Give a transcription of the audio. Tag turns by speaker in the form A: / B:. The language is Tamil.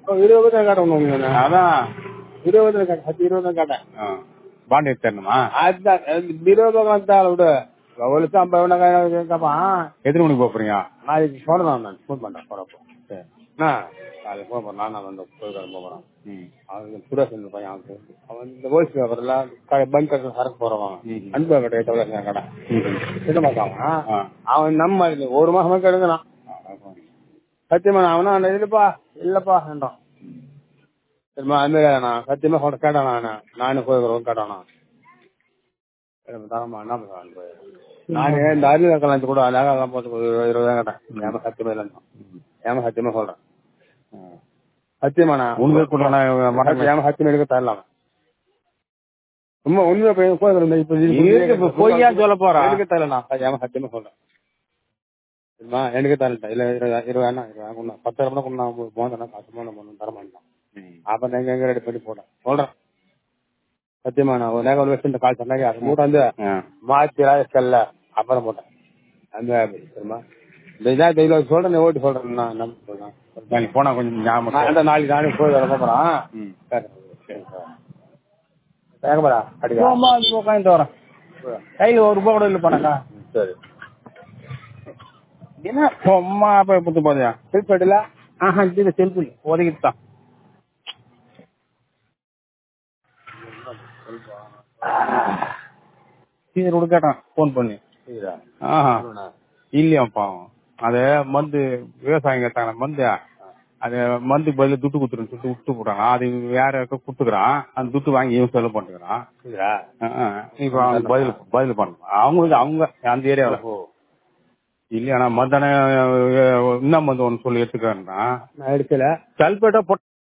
A: 20 காட்டணும்.
B: அதான்
A: 20 காட்ட 20 காட்டேன்.
B: பாண்டி எடுத்துமா
A: அதுதான் 20 காட்டால விடு. ஒரு 50 கேட்பான்.
B: எத்தனை மணிக்கு போறீங்க?
A: நாளைக்கு சொல்றேன், நான் ஃபோன் பண்றேன். போறப்போ அது ஃபோன் பண்ணான். நான் வந்து போகிறேன். அவன் சுரேஷ் பையன் அவன் இந்த ஹோல்ஸ் பேப்பர்ல பங்க் சரக்கு போறவன் அன்பு கடை எவ்வளோ கடை சின்ன மாட்டான். அவன் நம்ம ஒரு மாசமா கெடுக்கிறான். சத்தியமா அவனா இல்லப்பா இல்லப்பா என்றான். சரிமா அது மாதிரி நான் சத்தியமா சொல்ற கேட்டானா நானு போயிருக்கிறோம் கேட்டானா தரமா என்ன பண்ணுவான். நானு இந்த அருள் கல்யாணத்து கூட அழகாக போட்டு 20 கேட்டேன். ஏமா சத்தியமா இல்லைன்னா ஏமா சத்தியமா சொல்றேன். சத்தியமாண்ணா ஏமா சத்தியமா எடுக்க தரலாம். சும்மா உண்மை
B: பொய்யா சொல்ல போறேன்.
A: எனக்கு தரலாம் ஏமா சத்தியமா சொல்றேன். சரிமா எனக்கு தரல இல்ல 20 10 போனேன் காசு போன தரமாட்டான். அப்ப எங்க எங்க ரெடி பண்ணி போட்டேன் சொல்றேன். சத்தியமா நான் ஒரு நேரம் வச்சு இந்த கால் சொன்னாங்க அது மூட்டை வந்து மாத்தி ராஜஸ்கல்ல அப்புறம் போட்டேன். அந்த சரிமா இந்த சொல்றேன் ஓட்டு சொல்றேன். நான் சொல்றேன்
B: போனா கொஞ்சம் ஞாபகம்
A: நாளைக்கு நானே போய் வர போறேன். எங்கப்பா
B: உட்காந்து வரேன். கையில ஒரு ரூபா கூட இல்லை போனாக்கா.
A: சரி
B: என்ன சும்மா போய் புத்து போதையா
A: செல்ஃபேட்டில
B: இது செல்ஃபி ஒதுக்கிட்டு தான் கேட்டான் போன் பண்ணி. இல்லையா பாவம் அது மருந்து விவசாயம் கேட்டாங்க மந்து அது மருந்து பதில் துட்டு குடுத்துருன்னு சொல்லிட்டு விட்டு போட்டாங்க. அது வேற குடுத்துக்கிறான். அந்த துட்டு வாங்கி இவன் செலவு பண்ணிக்கிறான். இப்ப பதில் பண்ண அவங்களுக்கு அவங்க அந்த ஏரியாவில இல்லையா மந்தான இன்னும் வந்து ஒன்னு சொல்லி எடுத்துக்கிறேன்னா
A: நான் எடுக்கல
B: சல்பேட்டா